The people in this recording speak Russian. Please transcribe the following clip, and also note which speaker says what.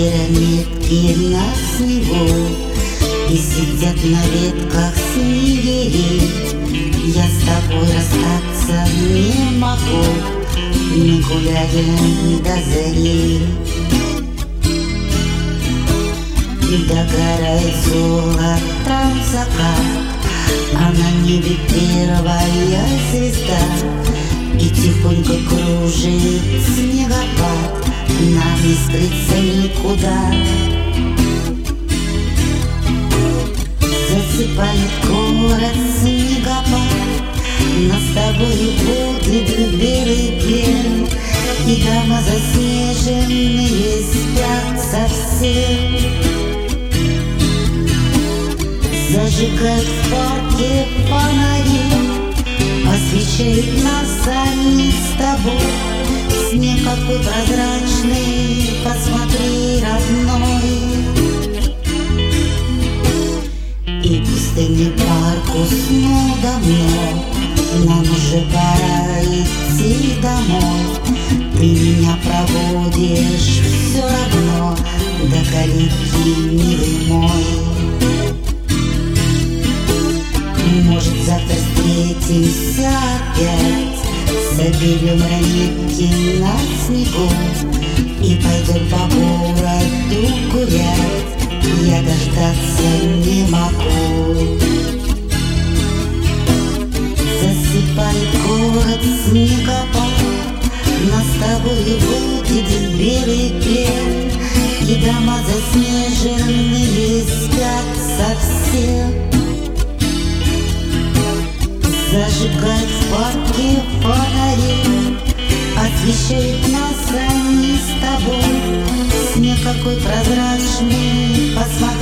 Speaker 1: пирамидки на снегу, и сидят на ветках снегири. Я с тобой расстаться не могу, не гуляя до зари. Догорает золотом закат, а на небе первая звезда, и тихонько кружит снегопад, нам не скрыться никуда. Засыпает город снегопад, нас с тобой будет белый плен, и дома заснеженные спят совсем. Зажигают в парке фонари, освещает нас они с тобой. Снег какой прозрачный, посмотри, родной. И пустынный парк уснул давно, нам уже пора идти домой. Ты меня проводишь все равно до калитки, милый мой. Может, завтра встретимся опять, соберем ранетки на снегу и пойдем по городу гулять. Я дождаться не могу. Засыпает город снегопад, нас с тобой будет белый плен, и дома заснеженные спят совсем. Зажигают в парке фонари, освещают нас они с тобой. Снег какой прозрачный, посмотри.